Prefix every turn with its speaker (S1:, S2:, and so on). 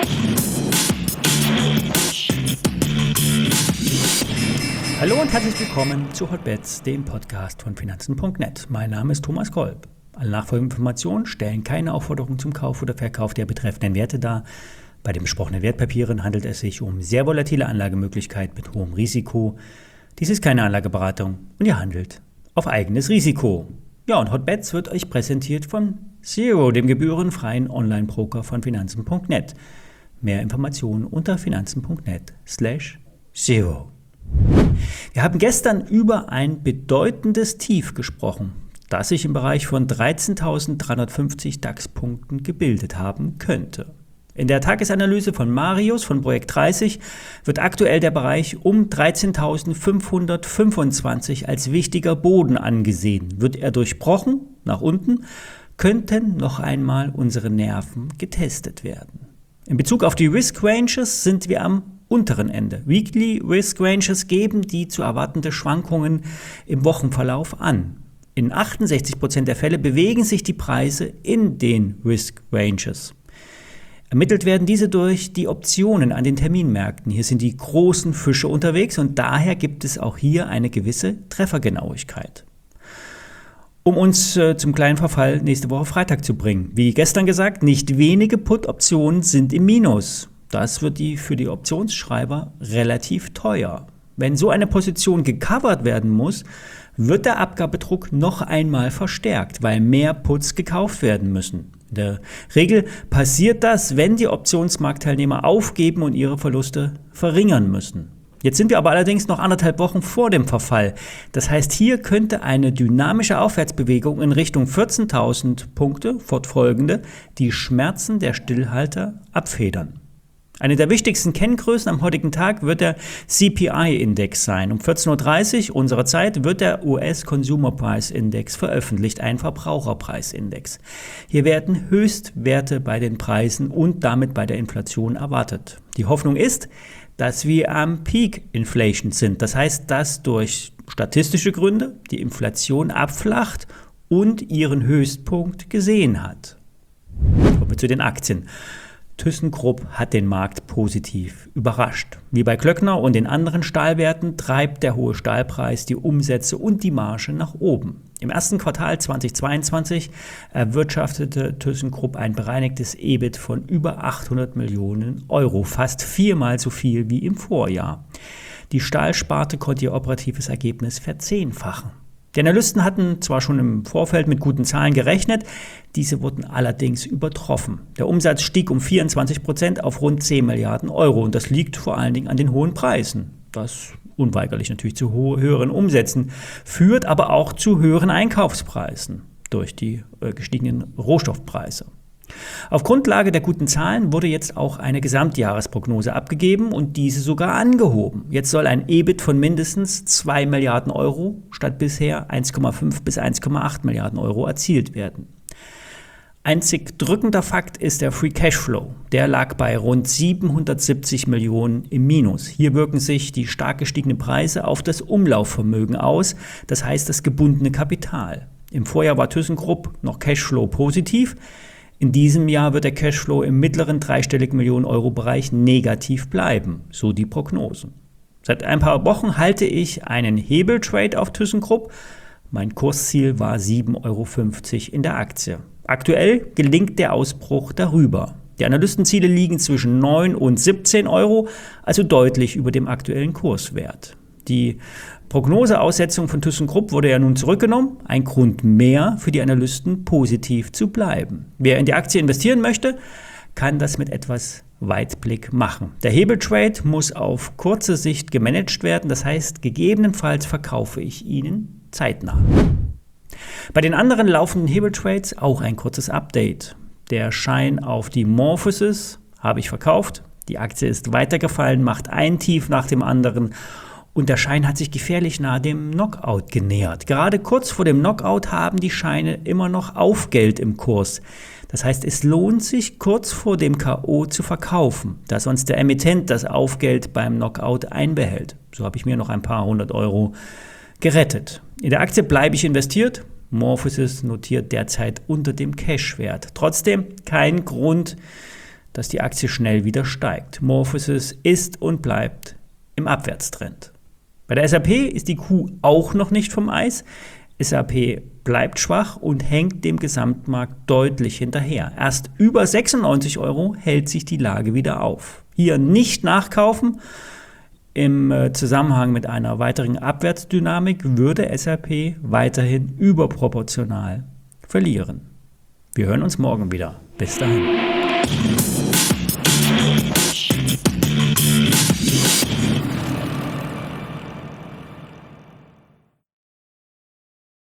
S1: Hallo und herzlich willkommen zu Hotbets, dem Podcast von Finanzen.net. Mein Name ist Thomas Kolb. Alle nachfolgenden Informationen stellen keine Aufforderung zum Kauf oder Verkauf der betreffenden Werte dar. Bei den besprochenen Wertpapieren handelt es sich um sehr volatile Anlagemöglichkeit mit hohem Risiko. Dies ist keine Anlageberatung und ihr handelt auf eigenes Risiko. Ja, und Hotbets wird euch präsentiert von Zero, dem gebührenfreien Online-Broker von Finanzen.net. Mehr Informationen unter finanzen.net/zero. Wir haben gestern über ein bedeutendes Tief gesprochen, das sich im Bereich von 13.350 DAX-Punkten gebildet haben könnte. In der Tagesanalyse von Marius von Projekt 30 wird aktuell der Bereich um 13.525 als wichtiger Boden angesehen. Wird er durchbrochen, nach unten, könnten noch einmal unsere Nerven getestet werden. In Bezug auf die Risk Ranges sind wir am unteren Ende. Weekly Risk Ranges geben die zu erwartende Schwankungen im Wochenverlauf an. In 68% der Fälle bewegen sich die Preise in den Risk Ranges. Ermittelt werden diese durch die Optionen an den Terminmärkten. Hier sind die großen Fische unterwegs und daher gibt es auch hier eine gewisse Treffergenauigkeit. Um uns zum kleinen Verfall nächste Woche Freitag zu bringen. Wie gestern gesagt, nicht wenige Put-Optionen sind im Minus. Das wird für die Optionsschreiber relativ teuer. Wenn so eine Position gecovert werden muss, wird der Abgabedruck noch einmal verstärkt, weil mehr Puts gekauft werden müssen. In der Regel passiert das, wenn die Optionsmarktteilnehmer aufgeben und ihre Verluste verringern müssen. Jetzt sind wir aber allerdings noch 1,5 Wochen vor dem Verfall. Das heißt, hier könnte eine dynamische Aufwärtsbewegung in Richtung 14.000 Punkte, fortfolgende, die Schmerzen der Stillhalter abfedern. Eine der wichtigsten Kenngrößen am heutigen Tag wird der CPI-Index sein. Um 14.30 Uhr unserer Zeit wird der US Consumer Price Index veröffentlicht, ein Verbraucherpreisindex. Hier werden Höchstwerte bei den Preisen und damit bei der Inflation erwartet. Die Hoffnung ist, dass wir am Peak Inflation sind. Das heißt, dass durch statistische Gründe die Inflation abflacht und ihren Höchstpunkt gesehen hat. Kommen wir zu den Aktien. ThyssenKrupp hat den Markt positiv überrascht. Wie bei Klöckner und den anderen Stahlwerten treibt der hohe Stahlpreis die Umsätze und die Marge nach oben. Im ersten Quartal 2022 erwirtschaftete ThyssenKrupp ein bereinigtes EBIT von über 800 Millionen Euro, fast 4-mal so viel wie im Vorjahr. Die Stahlsparte konnte ihr operatives Ergebnis verzehnfachen. Die Analysten hatten zwar schon im Vorfeld mit guten Zahlen gerechnet, diese wurden allerdings übertroffen. Der Umsatz stieg um 24% auf rund 10 Milliarden Euro und das liegt vor allen Dingen an den hohen Preisen. Das unweigerlich natürlich zu höheren Umsätzen führt, aber auch zu höheren Einkaufspreisen durch die gestiegenen Rohstoffpreise. Auf Grundlage der guten Zahlen wurde jetzt auch eine Gesamtjahresprognose abgegeben und diese sogar angehoben. Jetzt soll ein EBIT von mindestens 2 Milliarden Euro statt bisher 1,5 bis 1,8 Milliarden Euro erzielt werden. Einzig drückender Fakt ist der Free Cashflow. Der lag bei rund 770 Millionen im Minus. Hier wirken sich die stark gestiegenen Preise auf das Umlaufvermögen aus, das heißt das gebundene Kapital. Im Vorjahr war ThyssenKrupp noch Cashflow positiv. In diesem Jahr wird der Cashflow im mittleren dreistelligen Millionen-Euro-Bereich negativ bleiben, so die Prognosen. Seit ein paar Wochen halte ich einen Hebeltrade auf ThyssenKrupp. Mein Kursziel war 7,50 Euro in der Aktie. Aktuell gelingt der Ausbruch darüber. Die Analystenziele liegen zwischen 9 und 17 Euro, also deutlich über dem aktuellen Kurswert. Die Prognoseaussetzung von ThyssenKrupp wurde ja nun zurückgenommen. Ein Grund mehr für die Analysten, positiv zu bleiben. Wer in die Aktie investieren möchte, kann das mit etwas Weitblick machen. Der Hebeltrade muss auf kurze Sicht gemanagt werden. Das heißt, gegebenenfalls verkaufe ich Ihnen zeitnah. Bei den anderen laufenden Hebeltrades auch ein kurzes Update. Der Schein auf die Morphosis habe ich verkauft. Die Aktie ist weitergefallen, macht ein Tief nach dem anderen. Und der Schein hat sich gefährlich nahe dem Knockout genähert. Gerade kurz vor dem Knockout haben die Scheine immer noch Aufgeld im Kurs. Das heißt, es lohnt sich, kurz vor dem K.O. zu verkaufen, da sonst der Emittent das Aufgeld beim Knockout einbehält. So habe ich mir noch ein paar 100 Euro gerettet. In der Aktie bleibe ich investiert. Morphosis notiert derzeit unter dem Cashwert. Trotzdem kein Grund, dass die Aktie schnell wieder steigt. MorphoSys ist und bleibt im Abwärtstrend. Bei der SAP ist die Kuh auch noch nicht vom Eis. SAP bleibt schwach und hängt dem Gesamtmarkt deutlich hinterher. Erst über 96 € hält sich die Lage wieder auf. Hier nicht nachkaufen. Im Zusammenhang mit einer weiteren Abwärtsdynamik würde SAP weiterhin überproportional verlieren. Wir hören uns morgen wieder. Bis dahin.